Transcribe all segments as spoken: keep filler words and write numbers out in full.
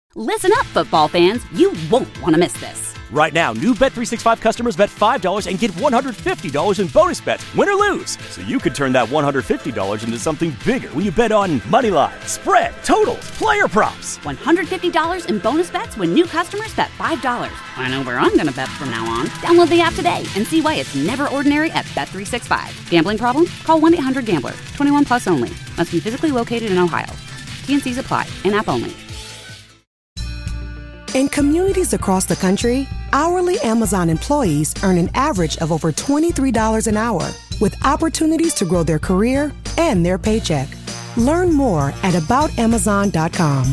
Listen up, football fans. You won't want to miss this. Right now, new Bet three sixty-five customers bet five dollars and get one hundred fifty dollars in bonus bets, win or lose. So you could turn that one hundred fifty dollars into something bigger when you bet on money line, spread, totals, player props. one hundred fifty dollars in bonus bets when new customers bet five dollars. I know where I'm going to bet from now on. Download the app today and see why it's never ordinary at Bet three sixty-five. Gambling problem? Call one eight hundred gambler. twenty-one plus only. Must be physically located in Ohio. T N Cs apply. In-app only. In communities across the country, hourly Amazon employees earn an average of over twenty-three dollars an hour, with opportunities to grow their career and their paycheck. Learn more at about amazon dot com.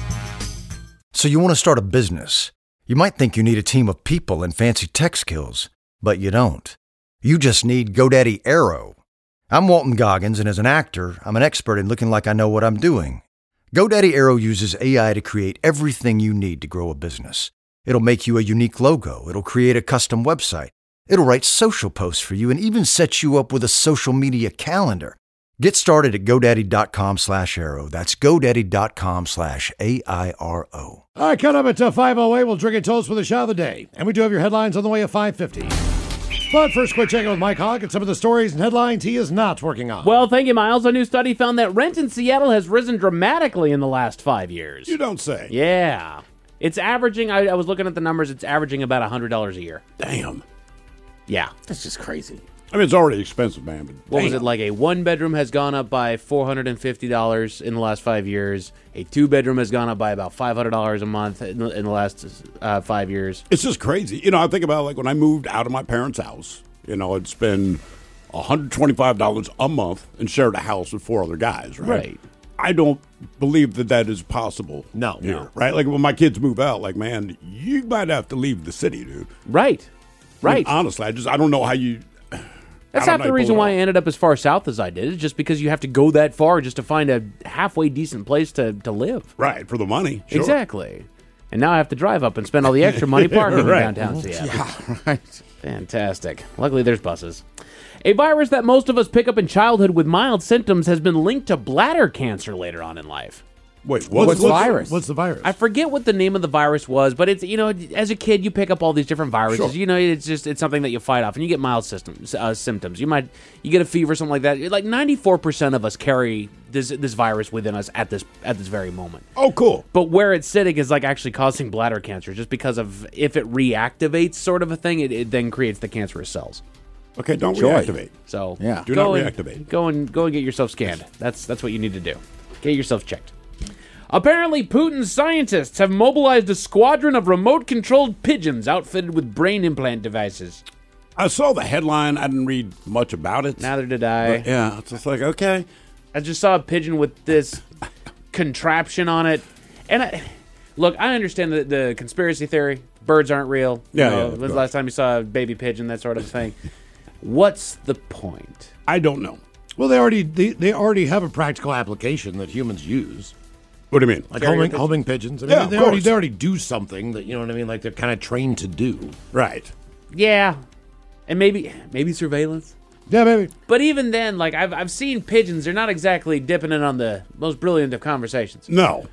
So you want to start a business. You might think you need a team of people and fancy tech skills, but you don't. You just need GoDaddy Aero. I'm Walton Goggins, and as an actor, I'm an expert in looking like I know what I'm doing. GoDaddy Aero uses A I to create everything you need to grow a business. It'll make you a unique logo. It'll create a custom website. It'll write social posts for you and even set you up with a social media calendar. Get started at GoDaddy.com slash Aero. That's GoDaddy.com slash A I R O. All right, cut up at uh, five oh eight. We'll drink a toast for the shot of the day. And we do have your headlines on the way at five fifty. But first, quick check in with Mike Hogg and some of the stories and headlines he is not working on. Well, thank you, Miles. A new study found that rent in Seattle has risen dramatically in the last five years. You don't say. Yeah. It's averaging, I, I was looking at the numbers, it's averaging about one hundred dollars a year. Damn. Yeah. That's just crazy. I mean, it's already expensive, man. But what damn. was it, like a one-bedroom has gone up by four hundred fifty dollars in the last five years. A two-bedroom has gone up by about five hundred dollars a month in the, in the last uh, five years. It's just crazy. You know, I think about, like, when I moved out of my parents' house, you know, I'd spend one hundred twenty-five dollars a month and shared a house with four other guys, right? Right. I don't believe that that is possible. No. Here, no. right? Like, when my kids move out, like, man, you might have to leave the city, dude. Right. Right. I mean, honestly, I just, I don't know how you... That's half the reason why I ended up as far south as I did. It's just because you have to go that far just to find a halfway decent place to, to live. Right, for the money. Sure. Exactly. And now I have to drive up and spend all the extra money parking right. in downtown Seattle. Yeah, right. Fantastic. Luckily, there's buses. A virus that most of us pick up in childhood with mild symptoms has been linked to bladder cancer later on in life. Wait, what's, What's the virus? What's the virus? I forget what the name of the virus was, but it's, you know, as a kid, you pick up all these different viruses. Sure. You know, it's just, it's something that you fight off, and you get mild systems, uh, symptoms. You might, you get a fever, something like that. Like ninety-four percent of us carry this this virus within us at this at this very moment. Oh, cool. But where it's sitting is like actually causing bladder cancer, just because of if it reactivates, sort of a thing, it, it then creates the cancerous cells. Okay, don't Joy. reactivate. So yeah, do not and, reactivate. Go and go and get yourself scanned. That's that's what you need to do. Get yourself checked. Apparently, Putin's scientists have mobilized a squadron of remote-controlled pigeons outfitted with brain implant devices. I saw the headline. I didn't read much about it. Neither did I. But yeah, it's just like, okay. I just saw a pigeon with this contraption on it. And I, look, I understand the, the conspiracy theory. Birds aren't real. Yeah, You know, yeah, when's the last time you saw a baby pigeon, that sort of thing. What's the point? I don't know. Well, they already they, they already have a practical application that humans use. What do you mean? Like homing, homing pigeons. I mean, Yeah, they of already course. they already do something that, you know what I mean? Like they're kind of trained to do. Right. Yeah. And maybe maybe surveillance. Yeah, maybe. But even then, like I've I've seen pigeons, they're not exactly dipping in on the most brilliant of conversations. No.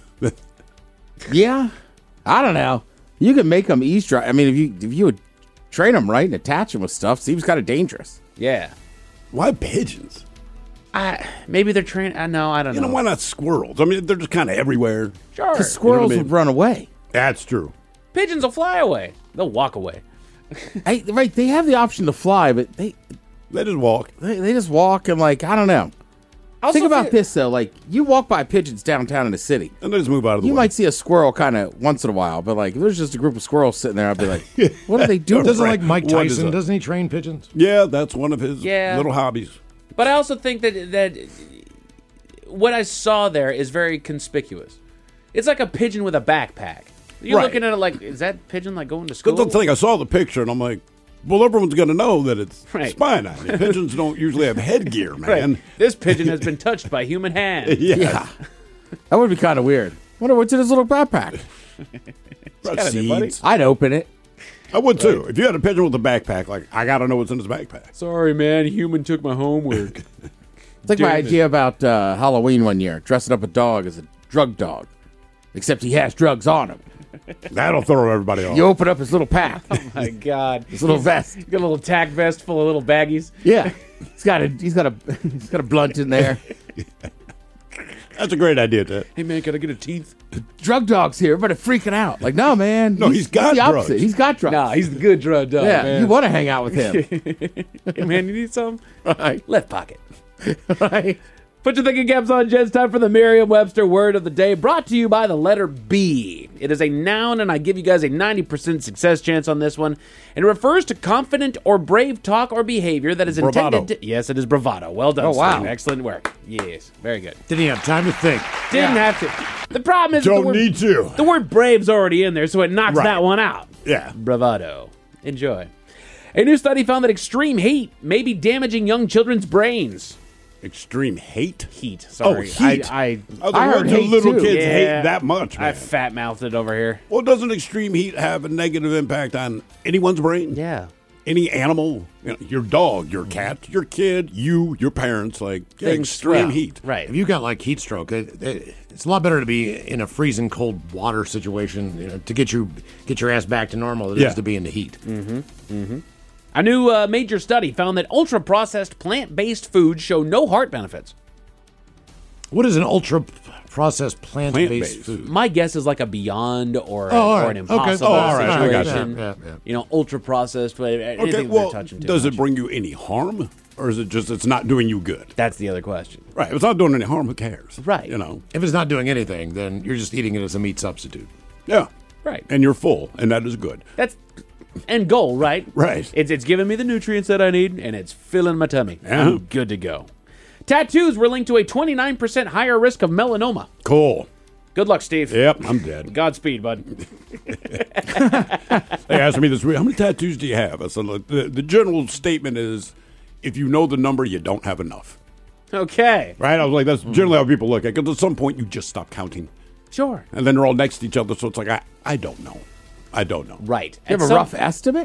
Yeah, I don't know. You can make them eavesdrop. I mean, if you if you would train them right and attach them with stuff, seems kind of dangerous. Yeah. Why pigeons? I maybe they're trained. I know. I don't You know. know, why not squirrels? I mean, they're just kind of everywhere. Sure. Because squirrels You know what I mean? would run away. That's true. Pigeons will fly away. They'll walk away. I, right? They have the option to fly, but they They just walk. they, they just walk and like I don't know. Also Think about feel- this though. Like you walk by pigeons downtown in the city. And they just move out of the You way. might see a squirrel kind of once in a while, but like if there's just a group of squirrels sitting there, I'd be like, "What are they doing?" Doesn't Right. like Mike What is Tyson, that? doesn't he train pigeons? Yeah, that's one of his Yeah. little hobbies. But I also think that that what I saw there is very conspicuous. It's like a pigeon with a backpack. You're Right. looking at it like, is that pigeon like going to school? Because the thing, I saw the picture and I'm like, well, everyone's going to know that it's Right. spying on me. Pigeons don't usually have headgear, man. Right. This pigeon has been touched by human hands. Yeah. Yeah, that would be kind of weird. Wonder what's in his little backpack. Seeds. I'd open it. I would too. If you had a pigeon with a backpack, like, I got to know what's in his backpack. Sorry, man. Human took my homework. It's like my idea about uh, Halloween one year, dressing up a dog as a drug dog. except he has drugs on him. That'll throw everybody off. You open up his little pack, Oh my God! his little vest. He's got a little tack vest full of little baggies. Yeah, he's got a he's got a he's got a blunt in there. That's a great idea, Ted. Hey man, can I get a teeth? Drug dog's here. Everybody freaking out. Like, no, man. No, he's got the opposite. drugs. He's got drugs. Nah, he's the good drug dog. yeah, man. you want to hang out with him, Hey man, you need some? right? Left pocket. Right. Put your thinking caps on, Jen. It's time for the Merriam-Webster word of the day, brought to you by the letter B. It is a noun, and I give you guys a ninety percent success chance on this one. And it refers to confident or brave talk or behavior that is Bravado. intended to... Yes, it is bravado. Well done, Oh, wow. Steve. Excellent work. Yes, very good. Didn't even have time to think. Didn't have to. The problem is... that Don't the word, need to. The word brave's already in there, so it knocks Right. that one out. Yeah. Bravado. Enjoy. A new study found that extreme heat may be damaging young children's brains. Extreme hate? Heat. Sorry. Oh, heat. I, I, Oh, the I heard words of hate, little too. kids Yeah. hate that much, man. I fat mouthed it over here. Well, doesn't extreme heat have a negative impact on anyone's brain? Yeah. Any animal? You know, your dog, your cat, your kid, you, your parents, like yeah, Things- extreme yeah. heat. Right. If you got like heat stroke, it, it, it's a lot better to be in a freezing cold water situation, you know, to get you get your ass back to normal than it Yeah. is to be in the heat. A new uh, major study found that ultra-processed plant-based foods show no heart benefits. What is an ultra processed plant based Plant-based. food? My guess is like a Beyond or, a, Oh, all or right. an Okay. Impossible Oh, all right. I got you. situation. Yeah, yeah, yeah. You know, ultra-processed, anything Okay, they're well, touching too does much. it bring you any harm? Or is it just it's not doing you good? That's the other question. Right. If it's not doing any harm, who cares? Right. You know? If it's not doing anything, then you're just eating it as a meat substitute. Yeah. Right. And you're full, and that is good. That's end goal, right? Right. It's it's giving me the nutrients that I need, and it's filling my tummy. Yeah. I'm good to go. Tattoos were linked to a twenty-nine percent higher risk of melanoma. Cool. Good luck, Steve. Yep, I'm dead. Godspeed, bud. They asked me this week, how many tattoos do you have? I said, look, the, the general statement is, if you know the number, you don't have enough. Okay. Right? I was like, that's generally how people look at it. Because at some point, you just stop counting. Sure. And then they're all next to each other, so it's like, I, I don't know. I don't know. Right. You have At a some- rough estimate?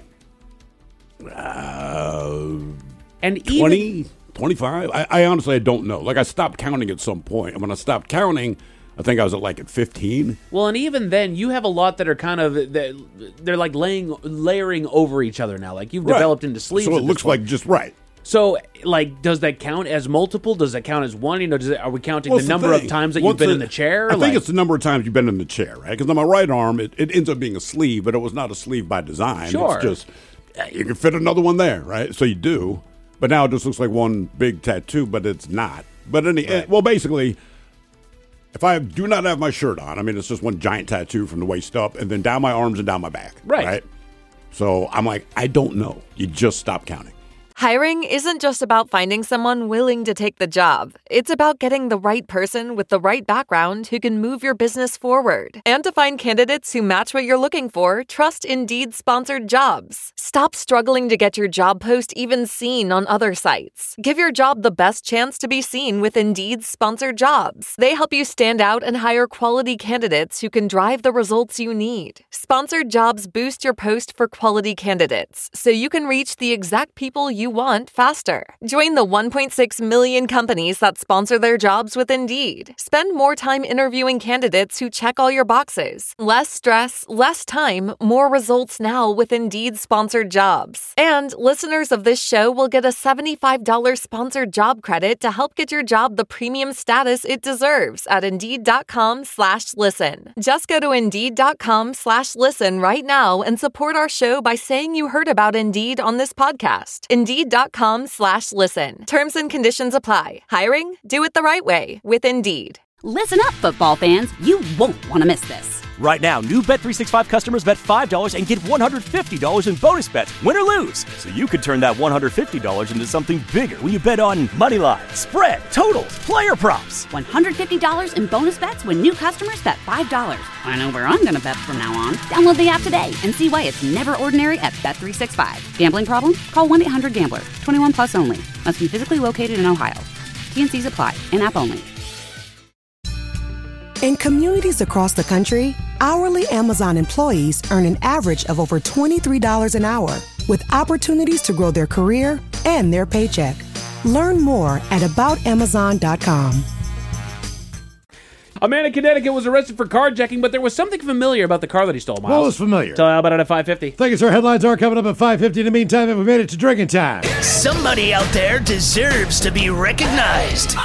Uh, and even twenty, twenty-five? I, I honestly, I don't know. Like, I stopped counting at some point. And when I stopped counting, I think I was at like at fifteen. well, and even then, you have a lot that are kind of that they're like laying layering over each other now. Like you've Right. developed into sleeves. So at it this looks point. like just right. So, like, does that count as multiple? Does that count as one? You know, does it, are we counting What's the the number of thing? times that What's you've been the- in the chair? I think Like- it's the number of times you've been in the chair, right? Because on my right arm, it, it ends up being a sleeve, but it was not a sleeve by design. Sure. It's just, yeah, you can fit another one there, right? So you do. But now it just looks like one big tattoo, but it's not. But any, eh, well, basically, if I do not have my shirt on, I mean, it's just one giant tattoo from the waist up and then down my arms and down my back. Right. Right. So I'm like, I don't know. You just stop counting. Hiring isn't just about finding someone willing to take the job. It's about getting the right person with the right background who can move your business forward. And to find candidates who match what you're looking for, trust Indeed-sponsored jobs. Stop struggling to get your job post even seen on other sites. Give your job the best chance to be seen with Indeed-sponsored jobs. They help you stand out and hire quality candidates who can drive the results you need. Sponsored jobs boost your post for quality candidates, so you can reach the exact people you want faster. Join the one point six million companies that sponsor their jobs with Indeed. Spend more time interviewing candidates who check all your boxes. Less stress, less time, more results now with Indeed sponsored jobs. And listeners of this show will get a seventy-five dollars sponsored job credit to help get your job the premium status it deserves at Indeed.com slash listen. Just go to Indeed.com slash listen right now and support our show by saying you heard about Indeed on this podcast. Indeed.com slash listen. Terms and conditions apply. Hiring? Do it the right way with Indeed. Listen up, football fans. You won't want to miss this. Right now, new Bet three sixty-five customers bet five dollars and get one hundred fifty dollars in bonus bets, win or lose. So you could turn that one hundred fifty dollars into something bigger when you bet on money line, spread, totals, player props. one hundred fifty dollars in bonus bets when new customers bet five dollars. I know where I'm going to bet from now on. Download the app today and see why it's never ordinary at Bet three sixty-five. Gambling problem? Call one eight hundred gambler. twenty-one plus only. Must be physically located in Ohio. T N Cs apply. In-app only. In communities across the country, hourly Amazon employees earn an average of over twenty-three dollars an hour, with opportunities to grow their career and their paycheck. Learn more at about amazon dot com. A man in Connecticut was arrested for carjacking, but there was something familiar about the car that he stole, Miles. What was familiar? Tell you about it at five fifty. Thank you, sir. Headlines are coming up at five fifty. In the meantime, have we made it to drinking time? Somebody out there deserves to be recognized.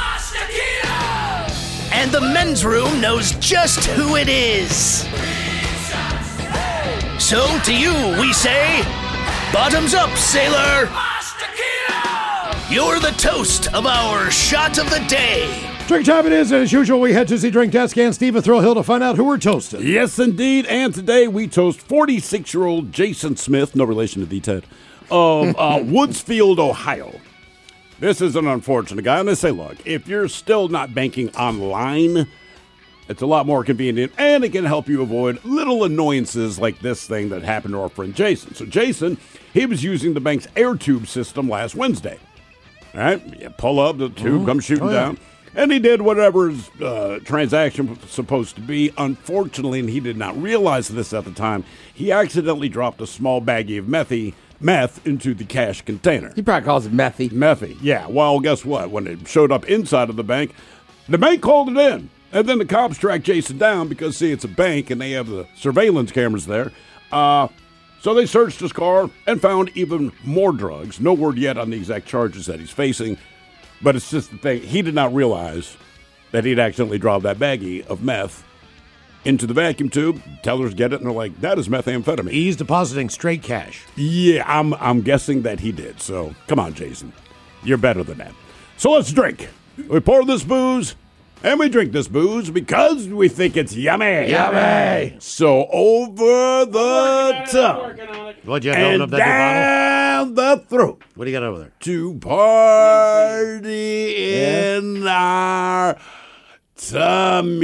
And the men's room knows just who it is. So to you, we say, bottoms up, sailor. You're the toast of our shot of the day. Drink time it is, and as usual, we head to the drink desk and Steve Thrill Hill to find out who we're toasting. Yes, indeed. And today we toast forty-six-year-old Jason Smith, no relation to D-Ted, of uh, Woodsfield, Ohio. This is an unfortunate guy, and they say, look, if you're still not banking online, it's a lot more convenient, and it can help you avoid little annoyances like this thing that happened to our friend Jason. So Jason, he was using the bank's AirTube system last Wednesday. All right, you pull up, the tube Ooh. comes shooting Oh, yeah. down. And he did whatever his uh, transaction was supposed to be. Unfortunately, and he did not realize this at the time, he accidentally dropped a small baggie of methy, meth into the cash container. He probably calls it methy. Methy, yeah. Well, guess what? When it showed up inside of the bank, the bank called it in. And then the cops tracked Jason down because, see, it's a bank and they have the surveillance cameras there. Uh, so they searched his car and found even more drugs. No word yet on the exact charges that he's facing. But it's just the thing, he did not realize that he'd accidentally dropped that baggie of meth into the vacuum tube. Tellers get it, and they're like, that is methamphetamine. He's depositing straight cash. Yeah, I'm I'm guessing that he did. So, come on, Jason. You're better than that. So let's drink. We pour this booze, and we drink this booze because we think it's yummy. Yummy. So over the top What'd you have to open and up that bottle? down the throat. What do you got over there? To party in our tummy.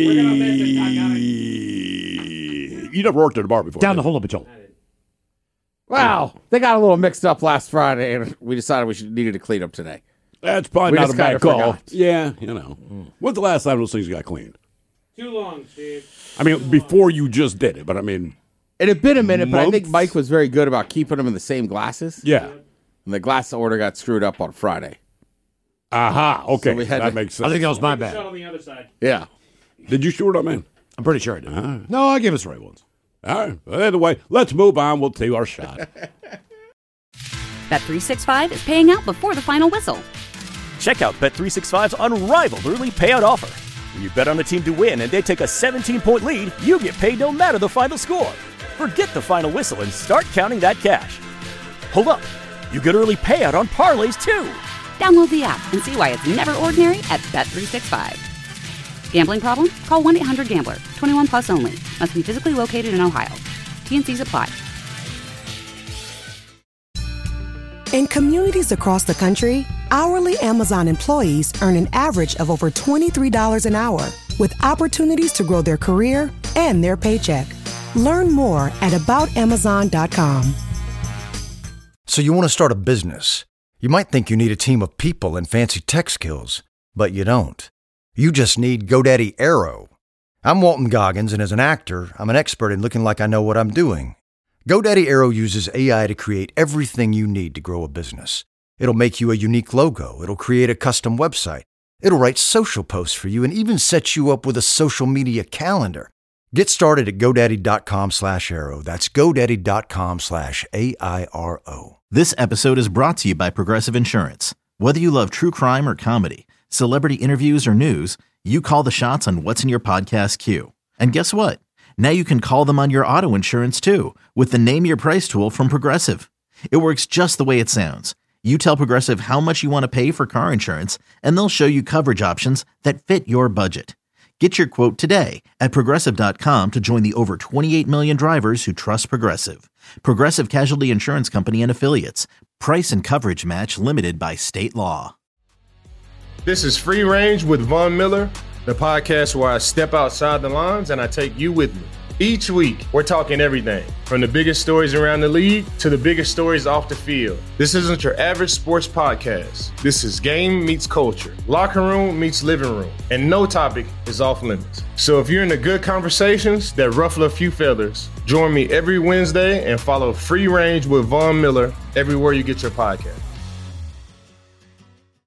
You never worked at a bar before. Down did the hole of a Joel. Wow, they got a little mixed up last Friday, and we decided we should needed to clean up today. That's probably We not just a bad kinda call. forgot. Yeah, you know. When's the last time those things got cleaned? Too long, Steve. I mean, before you just did it, but I mean, It had been a minute, but I think Months? Mike was very good about keeping them in the same glasses. yeah. And the glass order got screwed up on Friday. Aha, okay. So we had that to- makes sense. I think that was my Shot bad. on the other side. Yeah. Did you shoot it up, man? I'm pretty sure I did. No, I gave us the right ones. All right. Well, anyway, let's move on. We'll take our shot. Bet three sixty-five is paying out before the final whistle. Check out Bet three sixty-five's unrivaled early payout offer. When you bet on a team to win and they take a seventeen-point lead, you get paid no matter the final score. Forget the final whistle and start counting that cash. Hold up. You get early payout on parlays, too. Download the app and see why it's never ordinary at Bet three sixty-five. Gambling problem? Call one eight hundred gambler. twenty-one plus only. Must be physically located in Ohio. T and C's apply. In communities across the country, hourly Amazon employees earn an average of over twenty-three dollars an hour, with opportunities to grow their career and their paycheck. Learn more at about amazon dot com. So you want to start a business. You might think you need a team of people and fancy tech skills, but you don't. You just need GoDaddy Aero. I'm Walton Goggins, and as an actor, I'm an expert in looking like I know what I'm doing. GoDaddy Aero uses A I to create everything you need to grow a business. It'll make you a unique logo. It'll create a custom website. It'll write social posts for you and even set you up with a social media calendar. Get started at GoDaddy.com slash Aero. That's GoDaddy.com slash A I R O. This episode is brought to you by Progressive Insurance. Whether you love true crime or comedy, celebrity interviews or news, you call the shots on what's in your podcast queue. And guess what? Now you can call them on your auto insurance too with the Name Your Price tool from Progressive. It works just the way it sounds. You tell Progressive how much you want to pay for car insurance, and they'll show you coverage options that fit your budget. Get your quote today at Progressive dot com to join the over twenty-eight million drivers who trust Progressive. Progressive Casualty Insurance Company and Affiliates. Price and coverage match limited by state law. This is Free Range with Von Miller, the podcast where I step outside the lines and I take you with me. Each week, we're talking everything from the biggest stories around the league to the biggest stories off the field. This isn't your average sports podcast. This is game meets culture, locker room meets living room, and no topic is off limits. So if you're into good conversations that ruffle a few feathers, join me every Wednesday and follow Free Range with Von Miller everywhere you get your podcast.